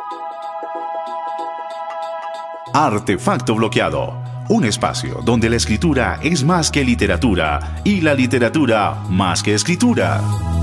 Artefacto Bloqueado, un espacio donde la escritura es más que literatura y la literatura más que escritura.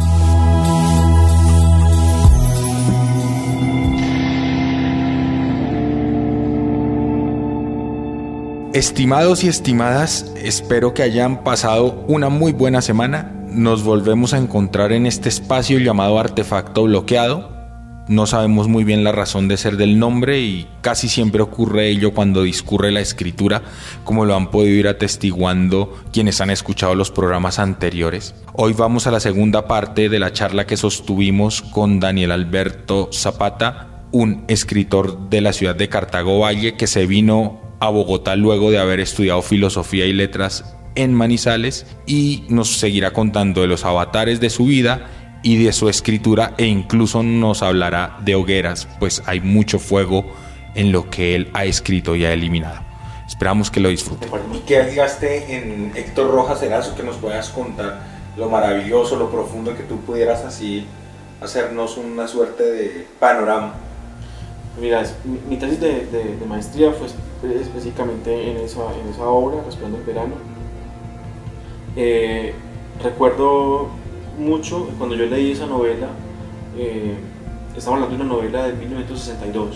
Estimados y estimadas, espero que hayan pasado una muy buena semana. Nos volvemos a encontrar en este espacio llamado Artefacto Bloqueado. No sabemos muy bien la razón de ser del nombre y casi siempre ocurre ello cuando discurre la escritura, como lo han podido ir atestiguando quienes han escuchado los programas anteriores. Hoy vamos a la segunda parte de la charla que sostuvimos con Daniel Alberto Zapata, un escritor de la ciudad de Cartago Valle que se vino a Bogotá luego de haber estudiado filosofía y letras en Manizales y nos seguirá contando de los avatares de su vida y de su escritura, e incluso nos hablará de hogueras, pues hay mucho fuego en lo que él ha escrito y ha eliminado. Esperamos que lo disfruten. Y que llegaste en Héctor Rojas Erazo, que nos puedas contar lo maravilloso, lo profundo, que tú pudieras así hacernos una suerte de panorama. Mira, mi tesis de maestría fue específicamente en esa obra, Respirando el Verano. Recuerdo mucho cuando yo leí esa novela. Estamos hablando de una novela de 1962.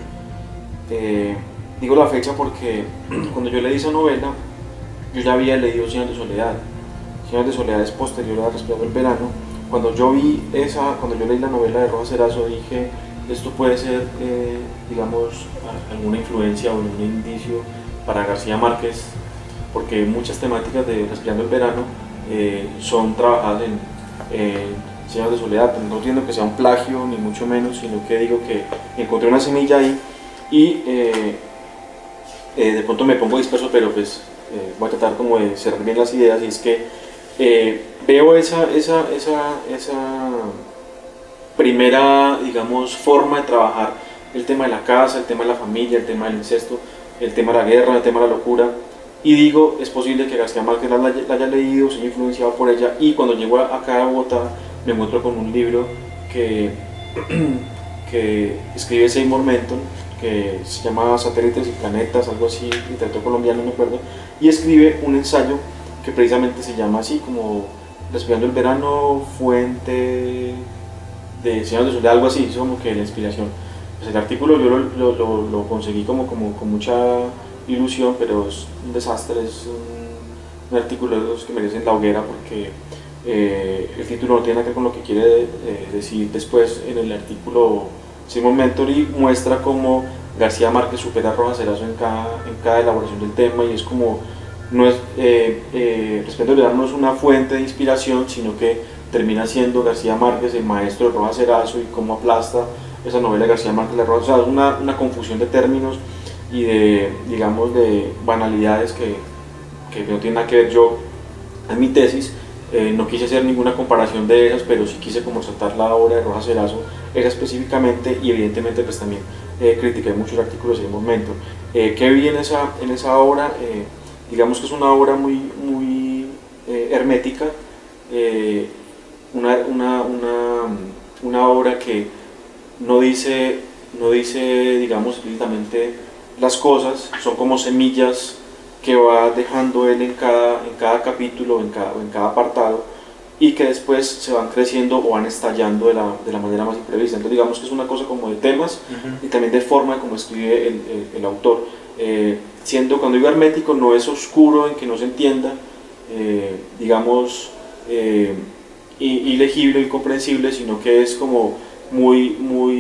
Digo la fecha porque cuando yo leí esa novela yo ya había leído Cien años de soledad. Cien años de soledad es posterior a Respirando el Verano. Cuando yo leí la novela de Rojas Erazo, dije, esto puede ser digamos alguna influencia o algún indicio para García Márquez, porque muchas temáticas de Respirando el Verano son trabajadas en Cien años de soledad. No entiendo que sea un plagio ni mucho menos, sino que digo que encontré una semilla ahí y de pronto me pongo disperso, pero pues voy a tratar como de cerrar bien las ideas. Y es que veo esa primera, digamos, forma de trabajar el tema de la casa, el tema de la familia, el tema del incesto, el tema de la guerra, el tema de la locura. Y digo, es posible que García Márquez la haya leído, se haya influenciado por ella. Y cuando llego acá a Bogotá me encuentro con un libro que escribe Seymour Menton, que se llama Satélites y Planetas, algo así, literatura colombiana, no me acuerdo. Y escribe un ensayo que precisamente se llama así, como Respirando el Verano, fuente de Cien años de soledad, algo así, es como que la inspiración. Pues el artículo yo lo conseguí como con mucha ilusión, pero es un desastre, es un artículo de los que merecen la hoguera, porque el título no tiene nada que ver con lo que quiere decir después en el artículo. Seymour Menton y muestra cómo García Márquez supera a Rojas Erazo en cada elaboración del tema, y es como, no es, Respirando el Verano no es una fuente de inspiración, sino que termina siendo García Márquez el maestro de Rojas Erazo, y cómo aplasta esa novela de García Márquez, o sea, es una confusión de términos y de, digamos, de banalidades que no tienen nada que ver. Yo en mi tesis no quise hacer ninguna comparación de esas, pero sí quise como resaltar la obra de Rojas Erazo, esa específicamente, y evidentemente pues también critiqué muchos artículos en ese momento. ¿Qué vi en esa obra? Digamos que es una obra muy hermética, una obra que no dice, digamos, explícitamente las cosas, son como semillas que va dejando él en cada capítulo, en cada apartado, y que después se van creciendo o van estallando de la manera más imprevista. Entonces digamos que es una cosa como de temas y también de forma como escribe el autor. Siendo, cuando digo hermético, no es oscuro en que no se entienda, digamos, ilegible, incomprensible, sino que es como muy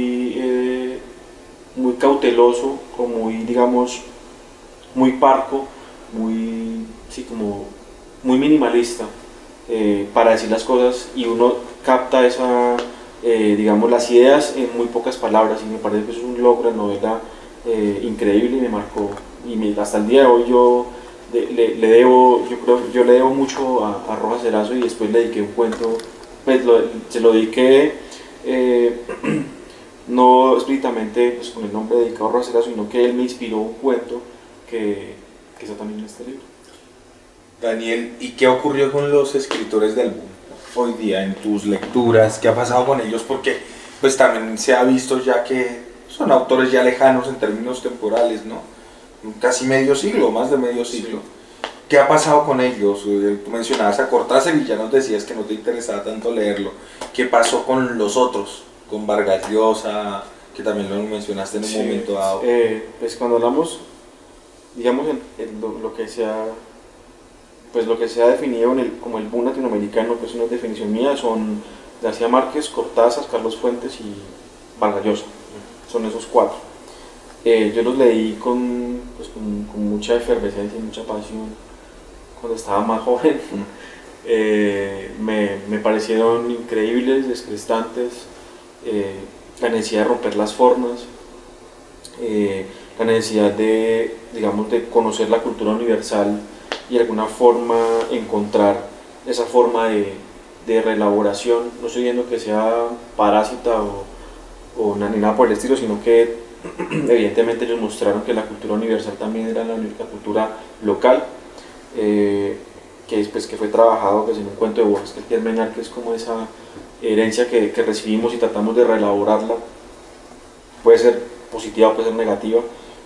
cauteloso, como muy, digamos, muy parco, como muy minimalista para decir las cosas, y uno capta digamos, las ideas en muy pocas palabras, y me parece que es un logro de novela increíble, y me marcó, y hasta el día de hoy yo le debo mucho a Rojas Erazo, y después le dediqué un cuento, pues se lo dediqué no explícitamente pues, con el nombre dedicado a Rojas Erazo, sino que él me inspiró un cuento que está también en este libro. Daniel, ¿y qué ocurrió con los escritores del boom hoy día en tus lecturas? ¿Qué ha pasado con ellos? Porque pues también se ha visto ya que son autores ya lejanos en términos temporales, ¿no? Casi medio siglo, más de medio siglo. ¿Qué ha pasado con ellos? Tú mencionabas a Cortázar y ya nos decías que no te interesaba tanto leerlo. ¿Qué pasó con los otros? Con Vargas Llosa, que también lo mencionaste en un momento dado. Pues cuando hablamos, digamos, en lo que se ha, pues lo que se ha definido como el boom latinoamericano, pues una definición mía, son García Márquez, Cortázar, Carlos Fuentes y Vargas Llosa. Son esos cuatro. Yo los leí con mucha efervescencia y mucha pasión cuando estaba más joven. Me parecieron increíbles, descrestantes, la necesidad de romper las formas, la necesidad de, digamos, de conocer la cultura universal y de alguna forma encontrar esa forma de reelaboración. No estoy diciendo que sea parásita o ni nada por el estilo, sino que evidentemente ellos mostraron que la cultura universal también era la cultura local, que fue trabajado pues, en un cuento de Borges, que es Menal, que es como esa herencia que recibimos y tratamos de reelaborarla. Puede ser positiva, puede ser negativa.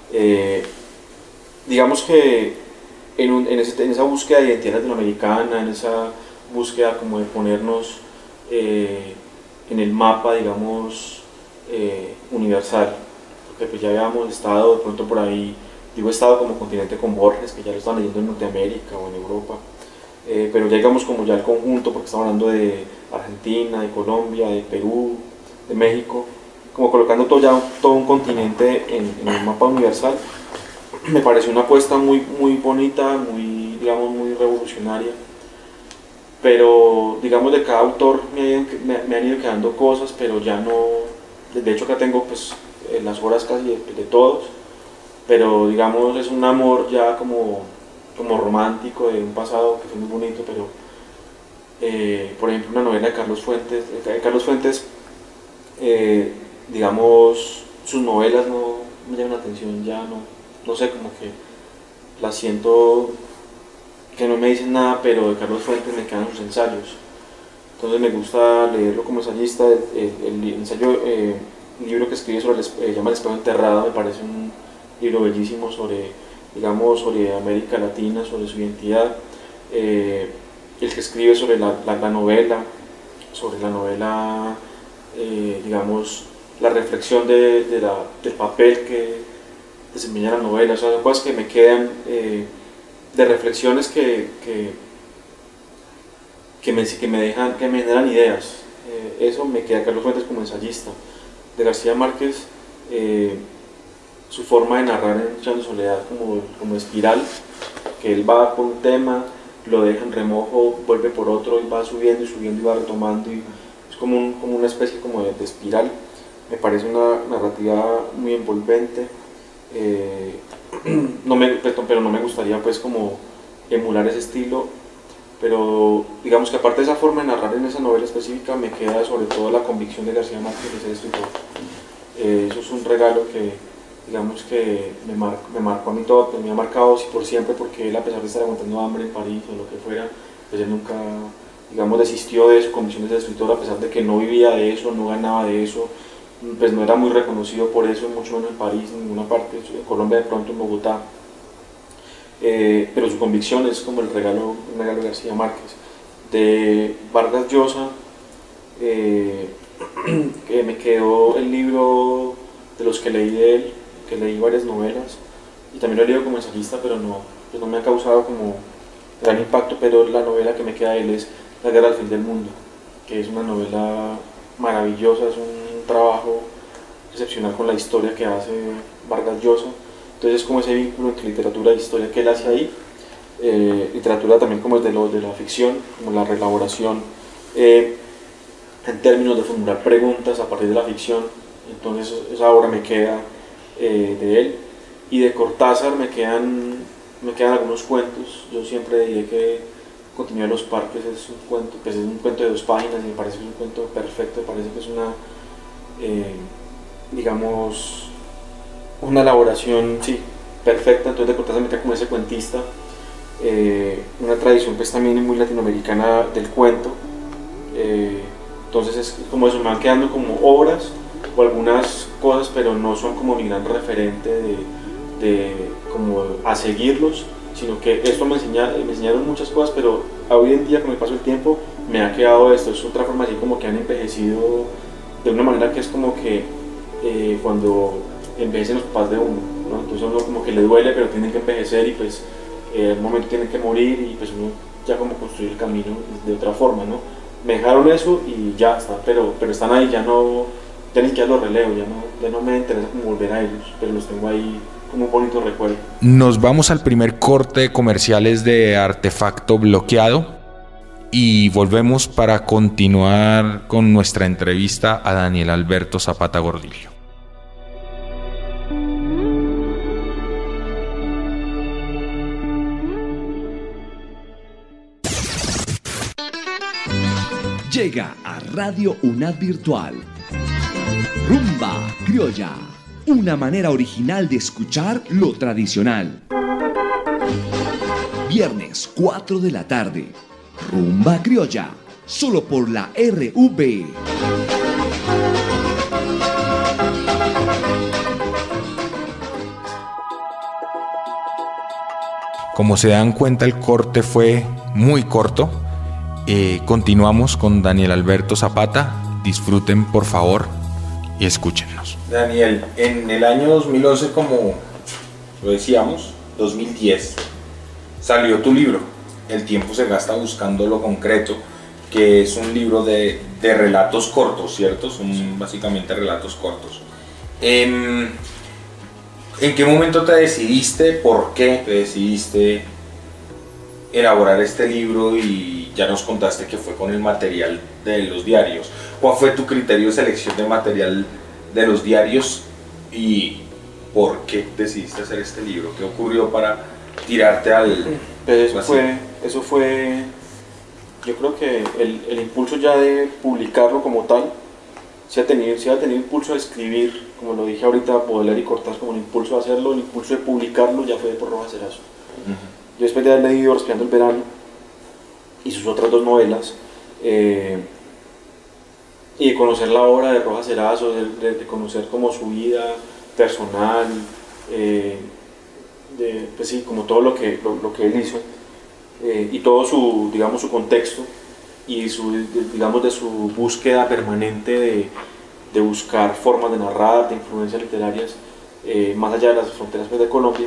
Digamos que en esa búsqueda de identidad latinoamericana, en esa búsqueda como de ponernos en el mapa, digamos, universal, porque pues ya habíamos estado de pronto por ahí, digo estado como continente con Borges, que ya lo están leyendo en Norteamérica o en Europa, pero ya digamos como ya el conjunto, porque estamos hablando de Argentina, de Colombia, de Perú, de México, como colocando todo un continente en el mapa universal. Me pareció una apuesta muy bonita, digamos, muy revolucionaria, pero digamos de cada autor me han ido quedando cosas, pero ya no, de hecho acá tengo pues las obras casi de todos, pero digamos es un amor ya como romántico de un pasado que fue muy bonito, pero por ejemplo una novela de Carlos Fuentes, digamos sus novelas no me llaman la atención, ya no sé, como que las siento que no me dicen nada, pero de Carlos Fuentes me quedan sus ensayos, entonces me gusta leerlo como ensayista. El ensayo, un libro que escribe llama El espejo enterrado, me parece un libro bellísimo sobre América Latina, sobre su identidad. El que escribe sobre la novela, digamos, la reflexión del papel que desempeña la novela, o sea, son cosas que me quedan de reflexiones que me generan ideas. Eso me queda. Carlos Fuentes como ensayista. De García Márquez, su forma de narrar en Echando Soledad como espiral, que él va por un tema, lo deja en remojo, vuelve por otro y va subiendo y va retomando, y es como una especie como de espiral. Me parece una narrativa muy envolvente, pero no me gustaría pues como emular ese estilo, pero digamos que aparte de esa forma de narrar en esa novela específica, me queda sobre todo la convicción de García Márquez de ser escritor. Eso es un regalo que digamos que me marcó a mí todo, me ha marcado por siempre, porque él, a pesar de estar aguantando hambre en París o lo que fuera, pues él nunca, digamos, desistió de su convicción de ser escritor, a pesar de que no vivía de eso, no ganaba de eso, pues no era muy reconocido por eso, mucho menos en París, en ninguna parte, en Colombia de pronto, en Bogotá. Pero su convicción es como un regalo de García Márquez. De Vargas Llosa, que me quedó el libro de los que leí de él, que leí varias novelas, y también lo he leído como ensayista, pero pues no me ha causado como gran impacto, pero la novela que me queda de él es La Guerra al Fin del Mundo, que es una novela maravillosa, es un trabajo excepcional con la historia que hace Vargas Llosa. Entonces es como ese vínculo entre literatura e historia que él hace ahí, literatura también como es de la ficción, como la reelaboración en términos de formular preguntas a partir de la ficción. Entonces esa obra me queda de él. Y de Cortázar me quedan algunos cuentos. Yo siempre diré que Continuidad de los Parques es un cuento de 2 páginas y me parece que es un cuento perfecto, me parece que es digamos, una elaboración, sí, perfecta. Entonces de Cortázar me queda como ese cuentista, una tradición pues también muy latinoamericana del cuento. Entonces es como eso, me van quedando como obras o o algunas cosas, pero no son como mi gran referente de como a seguirlos, sino que esto me enseñaron muchas cosas, pero hoy en día con el paso del tiempo me ha quedado esto, es otra forma así como que han envejecido de una manera que es como que cuando envejecen los papás de uno, ¿no? Entonces uno como que le duele, pero tienen que envejecer y pues en un momento tienen que morir y pues uno ya como construir el camino de otra forma, ¿no? Me dejaron eso y ya está, pero están ahí, ya ni siquiera los releo, ya no me interesa como volver a ellos, pero los tengo ahí como un bonito recuerdo. Nos vamos al primer corte de comerciales de Artefacto Bloqueado y volvemos para continuar con nuestra entrevista a Daniel Alberto Zapata Gordillo. Llega a Radio UNAD Virtual Rumba Criolla, una manera original de escuchar lo tradicional. Viernes 4 de la tarde, Rumba Criolla, solo por la RV. Como se dan cuenta, el corte fue muy corto. Continuamos con Daniel Alberto Zapata. Disfruten, por favor, y escúchennos. Daniel, en el año 2011, como lo decíamos, 2010, salió tu libro, El tiempo se gasta buscando lo concreto, que es un libro de relatos cortos, ¿cierto? Son básicamente relatos cortos. ¿En qué momento te decidiste, por qué te decidiste elaborar este libro? Y ya nos contaste que fue con el material de los diarios. ¿Cuál fue tu criterio de selección de material de los diarios y por qué decidiste hacer este libro? ¿Qué ocurrió para tirarte al...? Pues eso fue, yo creo que el impulso ya de publicarlo como tal, si ha tenido impulso de escribir, como lo dije ahorita, Baudelaire y Cortázar, como el impulso de hacerlo, el impulso de publicarlo ya fue por Rojas Cerazo. Yo después de haber leído Respirando el Verano y sus otras dos novelas, y de conocer la obra de Rojas Cerazo, de conocer como su vida personal, pues sí, como todo lo que él hizo, y todo su, digamos, su contexto y digamos, de su búsqueda permanente de buscar formas de narrar, de influencias literarias, más allá de las fronteras pues, de Colombia.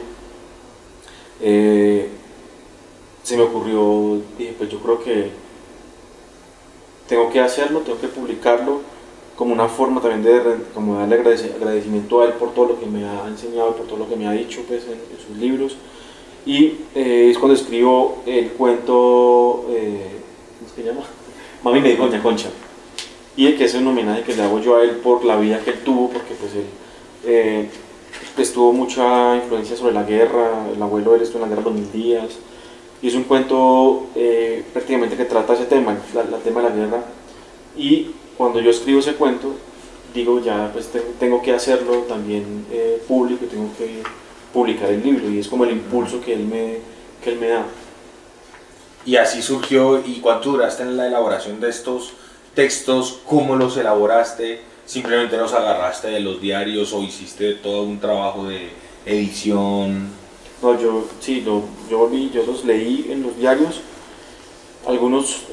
Se me ocurrió, dije, pues yo creo que tengo que hacerlo, tengo que publicarlo como una forma también de como darle agradecimiento a él por todo lo que me ha enseñado, por todo lo que me ha dicho pues, en sus libros. Y es cuando escribo el cuento, ¿cómo se llama? Mami me dijo Doña Concha, y que es un homenaje que le hago yo a él por la vida que él tuvo, porque pues él pues, tuvo mucha influencia sobre la guerra. El abuelo de él estuvo en la guerra los 1000 días, y es un cuento prácticamente que trata ese tema, el tema de la guerra. Y cuando yo escribo ese cuento, digo ya pues tengo que hacerlo también público, y tengo que publicar el libro, y es como el impulso que él me da. Y así surgió. ¿Y cuánto duraste en la elaboración de estos textos? ¿Cómo los elaboraste? ¿Simplemente los agarraste de los diarios o hiciste todo un trabajo de edición? No, yo los leí en los diarios. Algunos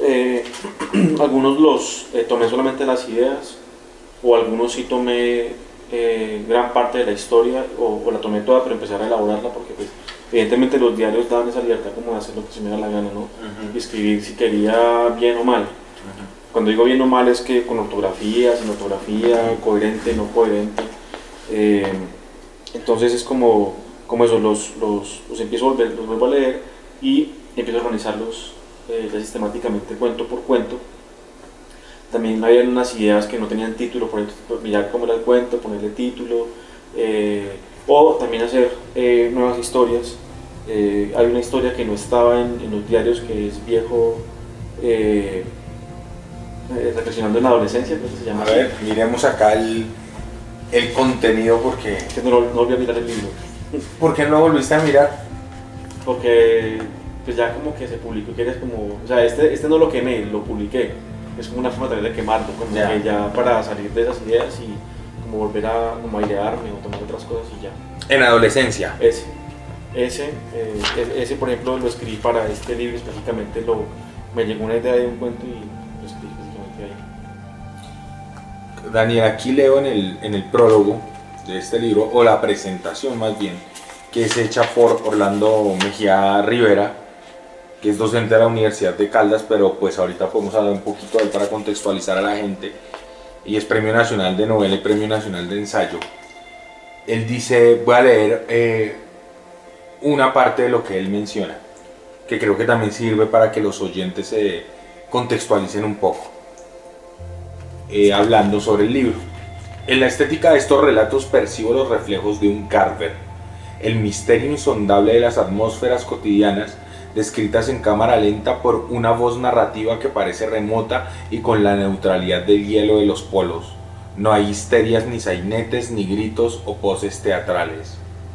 los tomé solamente las ideas, o algunos sí tomé gran parte de la historia, o la tomé toda, pero empecé a elaborarla, porque pues, evidentemente los diarios daban esa libertad como de hacer lo que se me da la gana, ¿no? Y escribir si quería bien o mal. Cuando digo bien o mal es que con ortografía, sin ortografía, coherente, no coherente. Entonces es como eso, los vuelvo a leer y empiezo a organizarlos ya sistemáticamente, cuento por cuento. También había unas ideas que no tenían título, por ejemplo, mirar cómo era el cuento, ponerle título, o también hacer nuevas historias. Hay una historia que no estaba en los diarios, que es Viejo reflexionando en la adolescencia, creo que se llama. A ver, miremos acá el contenido, porque... Que no volví a mirar el libro. ¿Por qué no volviste a mirar? Porque pues ya como que se publicó, que eres como... O sea, este no lo quemé, lo publiqué. Es como una forma también de quemarlo, como que ya para salir de esas ideas y como volver a como airearme o tomar otras cosas y ya. En adolescencia. Ese, por ejemplo, lo escribí para este libro específicamente, me llegó una idea de un cuento y lo escribí específicamente ahí. Daniel, aquí leo en el prólogo de este libro, o la presentación más bien, que es hecha por Orlando Mejía Rivera, que es docente de la Universidad de Caldas, pero pues ahorita podemos hablar un poquito de él para contextualizar a la gente, y es Premio Nacional de Novela y Premio Nacional de Ensayo. Él dice, voy a leer una parte de lo que él menciona, que creo que también sirve para que los oyentes se contextualicen un poco, hablando sobre el libro. En la estética de estos relatos percibo los reflejos de un Carver, el misterio insondable de las atmósferas cotidianas descritas en cámara lenta por una voz narrativa que parece remota y con la neutralidad del hielo de los polos. No hay histerias, ni sainetes, ni gritos o poses teatrales.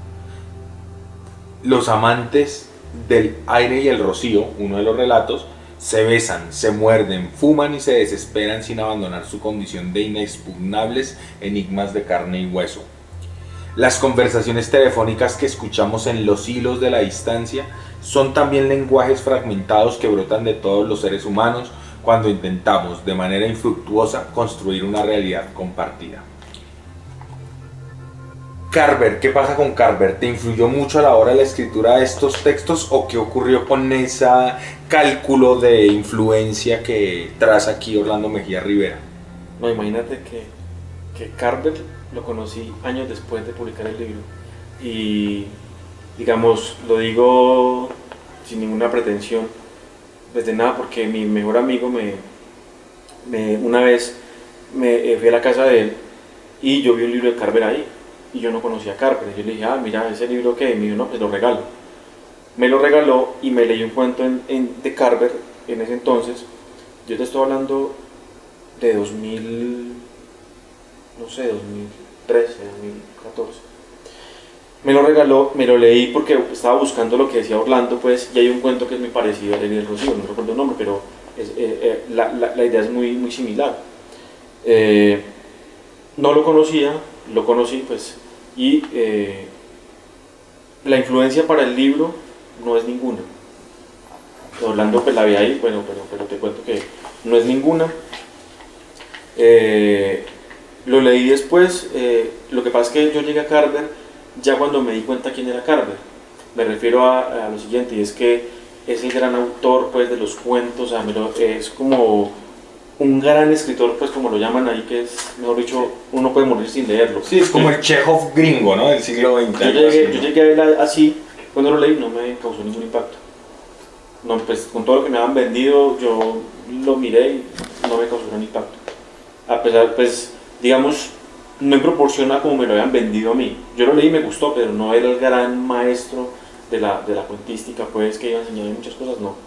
Los amantes del aire y el rocío, uno de los relatos, se besan, se muerden, fuman y se desesperan sin abandonar su condición de inexpugnables enigmas de carne y hueso. Las conversaciones telefónicas que escuchamos en los hilos de la distancia son también lenguajes fragmentados que brotan de todos los seres humanos cuando intentamos, de manera infructuosa, construir una realidad compartida. Carver, ¿qué pasa con Carver? ¿Te influyó mucho a la hora de la escritura de estos textos o qué ocurrió con ese cálculo de influencia que traza aquí Orlando Mejía Rivera? No, imagínate que Carver lo conocí años después de publicar el libro y, digamos, lo digo sin ninguna pretensión, desde nada, porque mi mejor amigo una vez me fui a la casa de él y yo vi un libro de Carver ahí y yo no conocía a Carver. Yo le dije, mira, ese libro que me dijo, no, pues lo regalo. Me lo regaló y me leí un cuento de Carver en ese entonces. Yo te estoy hablando de 2000, no sé, 2013, 2014. Me lo regaló, me lo leí porque estaba buscando lo que decía Orlando, pues, y hay un cuento que es muy parecido a El y el Rocío, no recuerdo el nombre, pero la idea es muy, muy similar. No lo conocía, lo conocí, pues, y la influencia para el libro no es ninguna. Orlando pues la vi ahí, bueno, pero te cuento que no es ninguna. Lo leí después, lo que pasa es que yo llegué a Carver ya cuando me di cuenta quién era Carver. Me refiero a lo siguiente, y es que es el gran autor, pues, de los cuentos, es como un gran escritor, pues, como lo llaman ahí, que es, mejor dicho, uno puede morir sin leerlo. Sí, es como el Chekhov gringo, ¿no? Del siglo XX. Yo llegué a él así, cuando lo leí no me causó ningún impacto. No, pues, con todo lo que me habían vendido, yo lo miré y no me causó gran impacto. A pesar, pues, digamos, no en proporción a como me lo habían vendido a mí. Yo lo leí y me gustó, pero no era el gran maestro de la cuentística, pues, que iba a enseñarme muchas cosas, no.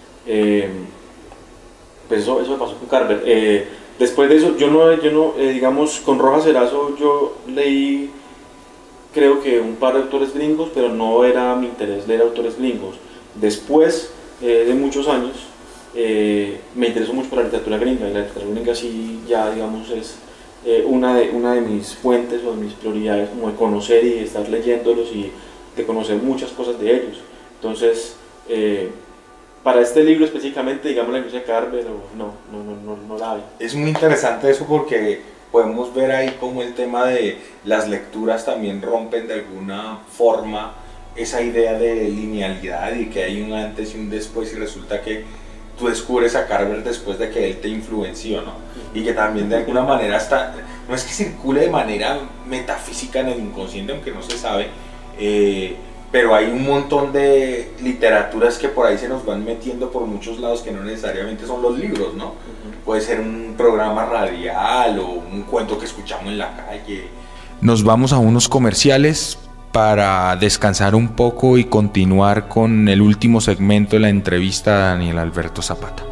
Pues eso me pasó con Carver. Después de eso, yo no, digamos, con Rojas Erazo yo leí, creo que un par de autores gringos, pero no era mi interés leer autores gringos. Después de muchos años, me interesó mucho por la literatura gringa, y la literatura gringa sí ya, digamos, es una de mis fuentes o de mis prioridades, como de conocer y de estar leyéndolos y de conocer muchas cosas de ellos. Entonces, para este libro específicamente, digamos, la influencia de Carver, no la hay. Es muy interesante eso porque podemos ver ahí cómo el tema de las lecturas también rompen de alguna forma esa idea de linealidad y que hay un antes y un después, y resulta que tú descubres a Carver después de que él te influenció, ¿no? Y que también de alguna manera está, no es que circule de manera metafísica en el inconsciente, aunque no se sabe, pero hay un montón de literaturas que por ahí se nos van metiendo por muchos lados que no necesariamente son los libros, ¿no? Puede ser un programa radial o un cuento que escuchamos en la calle. Nos vamos a unos comerciales para descansar un poco y continuar con el último segmento de la entrevista a Daniel Alberto Zapata.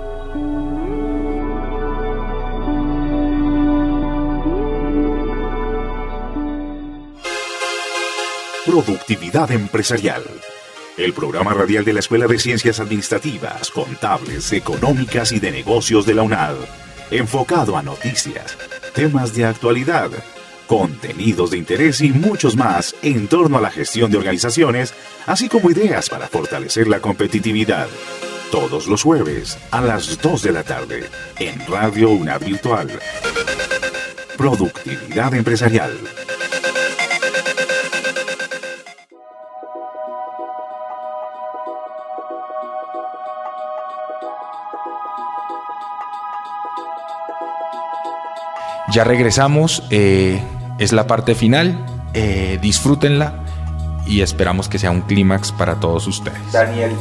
Productividad Empresarial. El programa radial de la Escuela de Ciencias Administrativas, Contables, Económicas y de Negocios de la UNAD. Enfocado a noticias, temas de actualidad, contenidos de interés y muchos más en torno a la gestión de organizaciones, así como ideas para fortalecer la competitividad. Todos los jueves a las 2 de la tarde en Radio UNAV Virtual. Productividad empresarial. Ya regresamos, es la parte final, disfrútenla y esperamos que sea un clímax para todos ustedes. Daniel,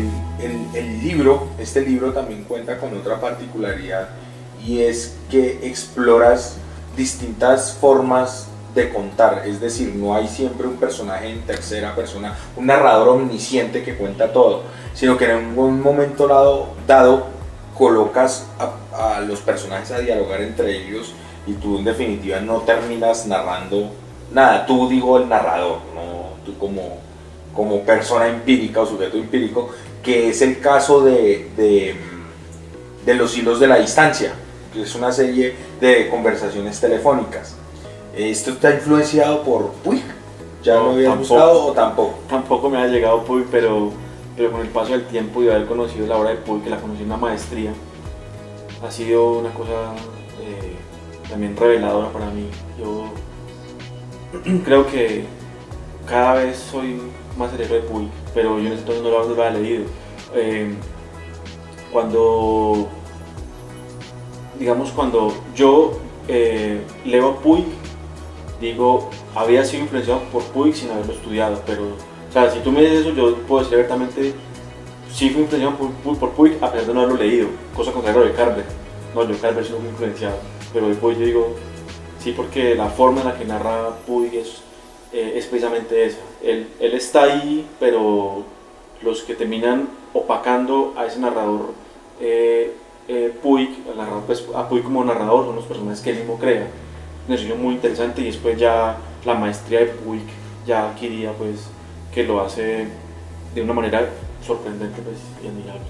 este libro también cuenta con otra particularidad, y es que exploras distintas formas de contar, es decir, no hay siempre un personaje en tercera persona, un narrador omnisciente que cuenta todo, sino que en un momento dado colocas a los personajes a dialogar entre ellos, y tú en definitiva no terminas narrando nada, tú digo el narrador, no tú como persona empírica o sujeto empírico, que es el caso de Los hilos de la distancia, que es una serie de conversaciones telefónicas. ¿Esto está influenciado por Puig? ¿Ya No, lo habías tampoco. buscado o tampoco? Tampoco me ha llegado Puig, pero con el paso del tiempo y de haber conocido la obra de Puig, que la conocí en una maestría, ha sido una cosa también reveladora para mí. Yo creo que cada vez soy más cerebro de Puig, pero yo en ese entonces no lo había leído. Cuando yo leo a Puig, digo, había sido influenciado por Puig sin haberlo estudiado, pero, o sea, si tú me dices eso, yo puedo decir abiertamente, sí fui influenciado por Puig a pesar de no haberlo leído, cosa contraria de Carver. No, yo Carver sí no fui influenciado, pero después yo digo, sí, porque la forma en la que narra Puig es precisamente esa. Él está ahí, pero los que terminan opacando a ese narrador, Puig, a Puig como narrador, son los personajes que él mismo crea. Un ejercicio muy interesante, y después ya la maestría de Puig ya adquirida, pues, que lo hace de una manera sorprendente, pues, y admirable.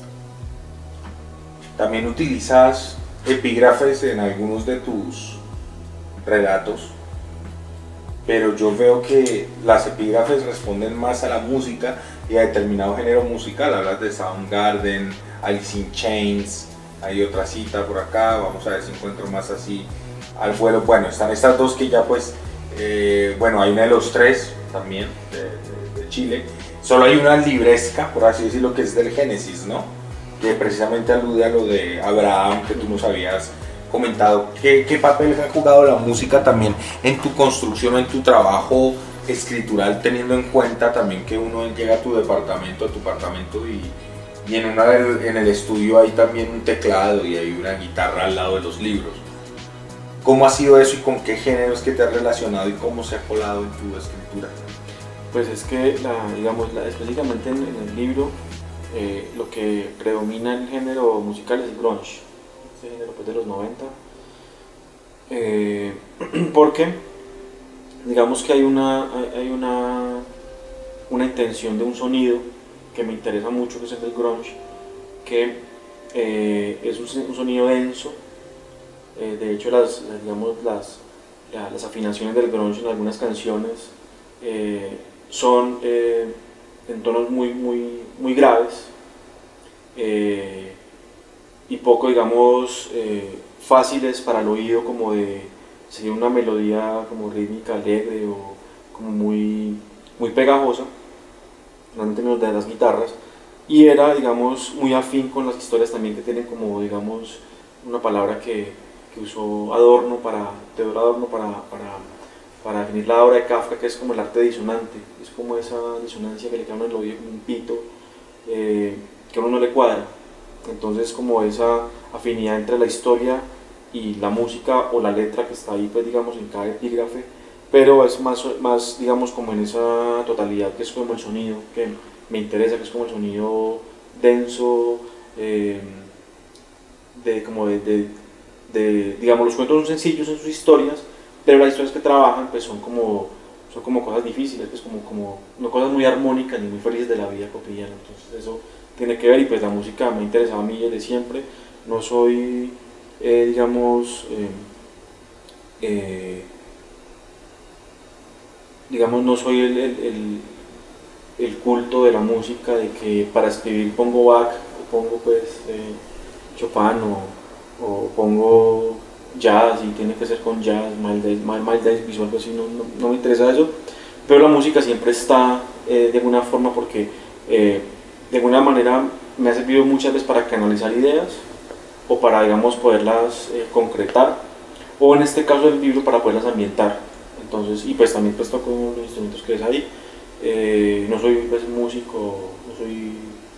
También utilizas epígrafes en algunos de tus relatos, pero yo veo que las epígrafes responden más a la música y a determinado género musical. Hablas de Soundgarden, Alice in Chains, hay otra cita por acá, vamos a ver si encuentro más así al vuelo. Bueno, están estas dos que ya pues, bueno, hay una de Los Tres también, de Chile. Solo hay una libresca, por así decirlo, que es del Génesis, ¿no? Que precisamente alude a lo de Abraham, que tú nos habías comentado. ¿Qué papel ha jugado la música también en tu construcción, en tu trabajo escritural, teniendo en cuenta también que uno llega a tu departamento y en el estudio hay también un teclado y hay una guitarra al lado de los libros? ¿Cómo ha sido eso y con qué géneros que te has relacionado y cómo se ha colado en tu escritura? Pues es que, específicamente en el libro, lo que predomina en el género musical es el grunge, este género pues de los 90, porque digamos que hay una intención de un sonido que me interesa mucho, que es el del grunge, que es un sonido denso. De hecho las afinaciones del grunge en algunas canciones son en tonos muy graves, y poco, digamos, fáciles para el oído, como de seguir una melodía como rítmica, alegre o como muy pegajosa, en términos de las guitarras, y era, digamos, muy afín con las historias también, que tienen como, digamos, una palabra que usó Theodor Adorno para definir la obra de Kafka, que es como el arte disonante. Es como esa disonancia que le queda en el oído, como un pito, que a uno no le cuadra. Entonces, como esa afinidad entre la historia y la música o la letra que está ahí, pues, digamos, en cada epígrafe, pero es más, digamos, como en esa totalidad, que es como el sonido que me interesa, que es como el sonido denso, digamos, los cuentos son sencillos en sus historias, pero las historias que trabajan pues son como cosas difíciles, pues como no cosas muy armónicas ni muy felices de la vida cotidiana. Entonces eso tiene que ver, y pues la música me ha interesado a mí desde siempre. No soy, digamos, digamos, no soy el culto de la música, de que para escribir pongo Bach, o pongo pues Chopin, o pongo jazz y tiene que ser con jazz, Miles Davis o algo así, no me interesa eso, pero la música siempre está de alguna forma porque de alguna manera me ha servido muchas veces para canalizar ideas o para, digamos, poderlas concretar, o en este caso del libro para poderlas ambientar. Entonces, y pues también pues toco los instrumentos que ves ahí. No soy pues músico, no soy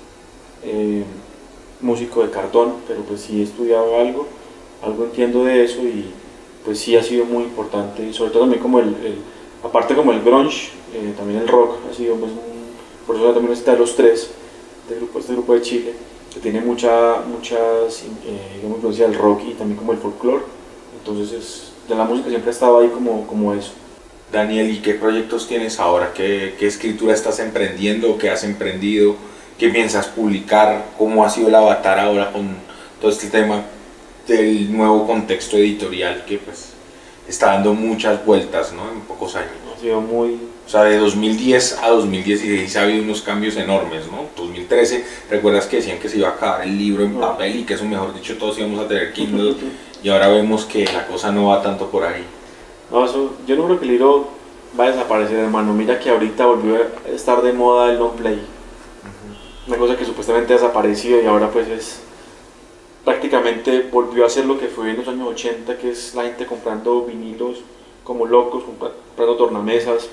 músico de cartón, pero pues sí he estudiado algo entiendo de eso, y pues sí ha sido muy importante, y sobre todo también como aparte como el grunge, también el rock ha sido pues por eso también está de los tres, este grupo de Chile, que tiene muchas digamos, influencia del rock y también como el folclore, entonces de la música siempre ha estado ahí como eso. Daniel, ¿y qué proyectos tienes ahora? ¿Qué escritura estás emprendiendo? ¿Qué has emprendido? ¿Qué piensas publicar? ¿Cómo ha sido el avatar ahora con todo este tema del nuevo contexto editorial que pues está dando muchas vueltas, ¿no? En pocos años? Ha sido muy... O sea, de 2010 a 2016 ha habido unos cambios enormes, ¿no? 2013, recuerdas que decían que se iba a acabar el libro en papel y que eso, mejor dicho, todos íbamos a tener Kindle, y ahora vemos que la cosa no va tanto por ahí. No, eso, yo no creo que el libro va a desaparecer, hermano. Mira que ahorita volvió a estar de moda el long play. Una cosa que supuestamente ha desaparecido y ahora pues es... prácticamente volvió a ser lo que fue en los años 80, que es la gente comprando vinilos como locos, comprando tornamesas.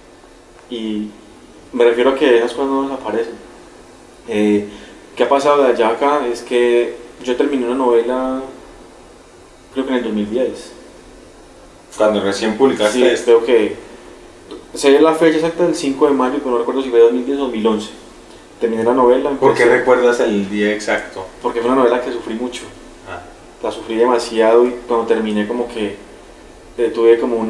Y me refiero a que esas cosas no desaparecen. ¿Qué ha pasado de allá a acá? Es que yo terminé una novela, creo que en el 2010. Cuando recién publicaste Sí, esto. creo que... sé la fecha exacta del 5 de mayo, pero no recuerdo si fue 2010 o 2011. Terminé la novela. ¿Por qué recuerdas el día exacto? Porque fue una novela que sufrí mucho. La sufrí demasiado, y cuando terminé como que tuve como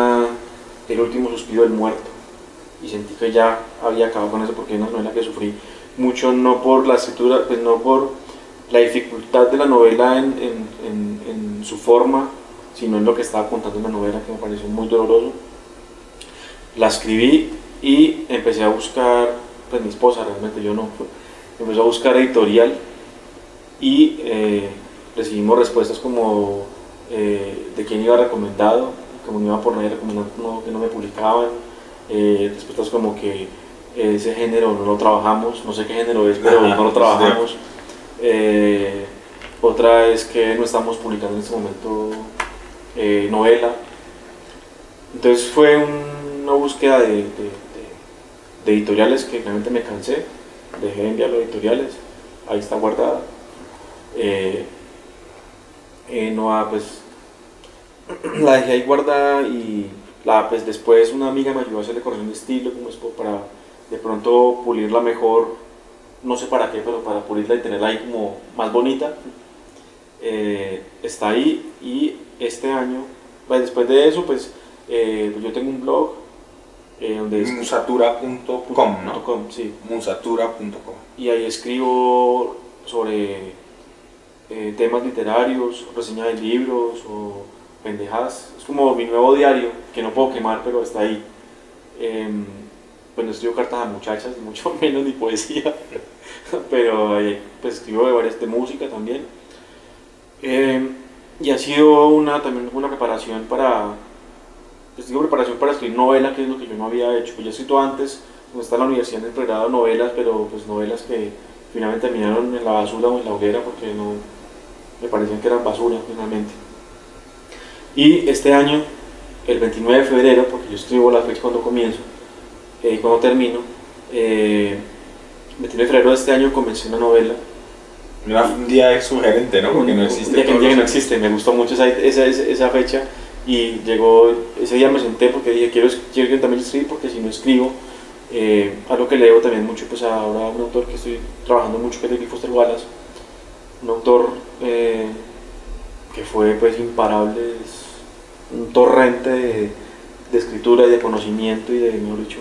el último suspiro del muerto. Y sentí que ya había acabado con eso, porque es una novela que sufrí mucho, no por la escritura, pues no por la dificultad de la novela en su forma, sino en lo que estaba contando en la novela, que me pareció muy doloroso. La escribí y empecé a buscar, pues mi esposa realmente, yo no, empezó a buscar editorial y recibimos respuestas como de quién iba recomendado, como no iba por nadie recomendando, que no me publicaban, respuestas como que ese género no lo trabajamos, no sé qué género es, pero no lo trabajamos. Otra es que no estamos publicando en este momento novela. Entonces fue una búsqueda de editoriales que realmente me cansé, dejé de enviar los editoriales, ahí está guardada. Pues la dejé ahí guardada, y pues después una amiga me ayudó a hacerle corrección de estilo, como es para de pronto pulirla mejor, no sé para qué, pero para pulirla y tenerla ahí como más bonita. Está ahí, y este año, pues después de eso, pues yo tengo un blog donde es musatura.com, ¿no? Sí. Musatura.com. Y ahí escribo sobre temas literarios, reseñas de libros o pendejadas. Es como mi nuevo diario, que no puedo quemar, pero está ahí. Pues no escribo cartas a muchachas, ni mucho menos, ni poesía, pero pues escribo de música también. Y ha sido también una preparación para escribir novela, que es lo que yo no había hecho. Pues yo he escrito antes, cuando estaba en la universidad, en el pregrado, novelas, pero pues novelas que finalmente terminaron en la basura o en la hoguera, porque no me parecían que eran basura finalmente. Y este año, el 29 de febrero, porque yo escribo la fecha cuando comienzo y cuando termino, 29 de febrero de este año comencé una novela. Un día sugerente, ¿no? Porque no existe. Un día que no existe, me gustó mucho esa fecha, y llegó, ese día me senté porque dije, quiero también escribir, porque si no escribo, algo que leo también mucho, pues ahora un autor que estoy trabajando mucho, que es David Foster Wallace, un autor que fue pues imparable, es un torrente de escritura y de conocimiento y de, mejor dicho,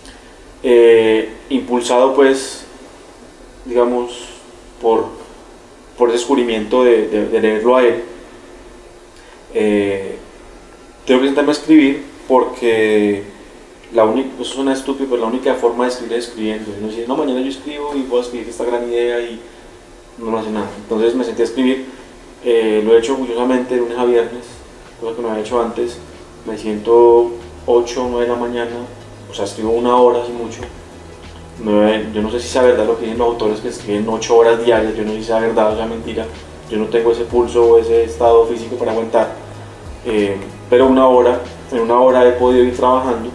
impulsado pues, digamos, por ese descubrimiento de leerlo a él. Tengo que sentarme a escribir porque eso suena estúpido, pero la única forma de escribir es escribiendo. Y uno dice, no, mañana yo escribo y voy a escribir esta gran idea y no hace nada. Entonces me senté a escribir, lo he hecho orgullosamente de lunes a viernes, cosa que no había hecho antes. Me siento 8 o 9 de la mañana, o sea, escribo 1 hora, así mucho. Yo no sé si sea verdad lo que dicen los autores que escriben 8 horas diarias, yo no sé si sea verdad o sea mentira. Yo no tengo ese pulso o ese estado físico para aguantar, pero en 1 hora he podido ir trabajando,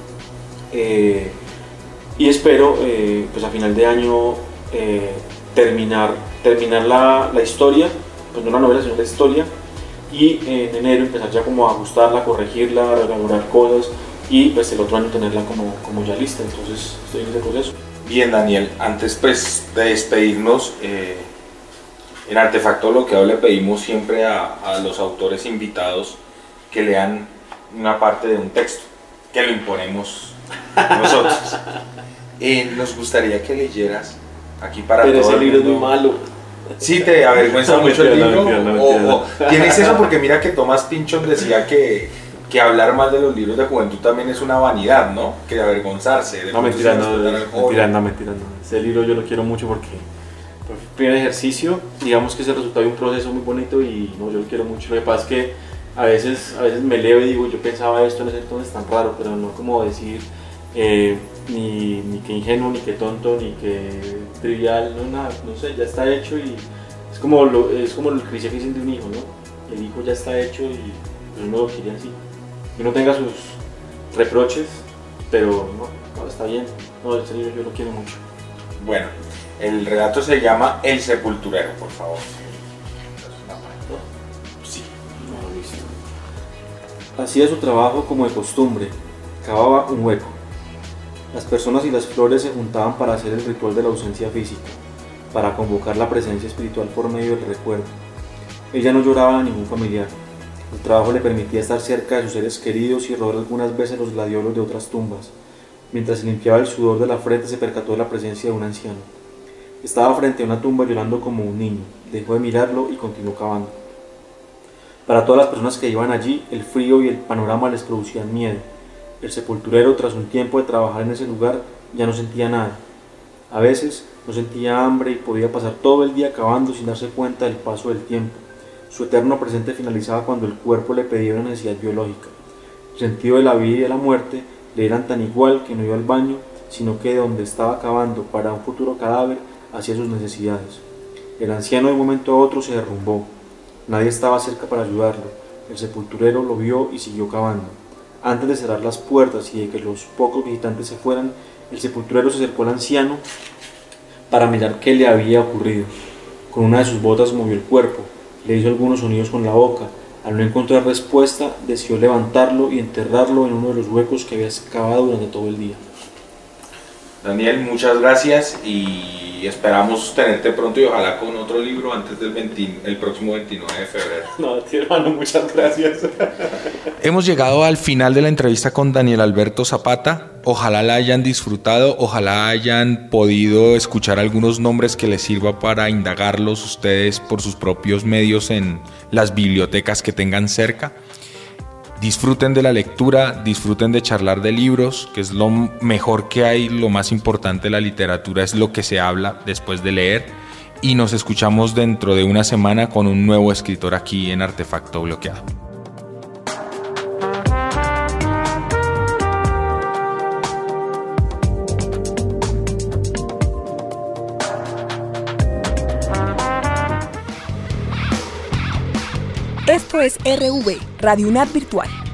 y espero pues a final de año terminar la historia, pues no la novela sino la historia, y en enero empezar ya como a ajustarla, corregirla, reelaborar cosas y pues el otro año tenerla como ya lista. Entonces estoy en ese proceso. Bien, Daniel, antes pues de despedirnos, en Artefacto Bloqueado le pedimos siempre a los autores invitados que lean una parte de un texto, que lo imponemos nosotros. Nos gustaría que leyeras aquí para pero todo ese el libro es mundo. muy malo. Sí, te avergüenza No, mucho mentira, el libro. mentira. O tienes eso porque mira que Thomas Pynchon decía que hablar más de los libros de juventud también es una vanidad, ¿no? Que avergonzarse. De No, mentira, pronto sin respetar al joven. mentira. Ese libro yo lo quiero mucho porque fue el primer ejercicio, digamos que es el resultado de un proceso muy bonito y no, yo lo quiero mucho. Lo que pasa es que a veces me leo y digo, yo pensaba esto en ese entonces tan raro, pero no como decir ni que ingenuo, ni que tonto, ni que trivial, no, nada, no sé, ya está hecho y es como el cliché que dicen de un hijo, ¿no? El hijo ya está hecho y pues uno lo quiere así. Que no tenga sus reproches, pero no, está bien. No, ese libro yo lo quiero mucho. Bueno, el relato se llama El Sepulturero, por favor. Sí. No, listo. Hacía su trabajo como de costumbre, cavaba un hueco. Las personas y las flores se juntaban para hacer el ritual de la ausencia física, para convocar la presencia espiritual por medio del recuerdo. Ella no lloraba a ningún familiar. El trabajo le permitía estar cerca de sus seres queridos y robar algunas veces los gladiolos de otras tumbas. Mientras se limpiaba el sudor de la frente se percató de la presencia de un anciano. Estaba frente a una tumba llorando como un niño. Dejó de mirarlo y continuó cavando. Para todas las personas que iban allí, el frío y el panorama les producían miedo. El sepulturero, tras un tiempo de trabajar en ese lugar, ya no sentía nada. A veces no sentía hambre y podía pasar todo el día cavando sin darse cuenta del paso del tiempo. Su eterno presente finalizaba cuando el cuerpo le pedía una necesidad biológica. El sentido de la vida y de la muerte le eran tan igual que no iba al baño, sino que de donde estaba cavando para un futuro cadáver hacía sus necesidades. El anciano de un momento a otro se derrumbó. Nadie estaba cerca para ayudarlo. El sepulturero lo vio y siguió cavando. Antes de cerrar las puertas y de que los pocos visitantes se fueran, el sepulturero se acercó al anciano para mirar qué le había ocurrido. Con una de sus botas movió el cuerpo, le hizo algunos sonidos con la boca. Al no encontrar respuesta, decidió levantarlo y enterrarlo en uno de los huecos que había excavado durante todo el día. Daniel, muchas gracias y esperamos tenerte pronto y ojalá con otro libro antes del el próximo 29 de febrero. No, tío, hermano, muchas gracias. Hemos llegado al final de la entrevista con Daniel Alberto Zapata. Ojalá la hayan disfrutado, ojalá hayan podido escuchar algunos nombres que les sirva para indagarlos ustedes por sus propios medios en las bibliotecas que tengan cerca. Disfruten de la lectura, disfruten de charlar de libros, que es lo mejor que hay, lo más importante de la literatura es lo que se habla después de leer. Y nos escuchamos dentro de una semana con un nuevo escritor aquí en Artefacto Bloqueado. Esto es RV, Radio UNAD Virtual.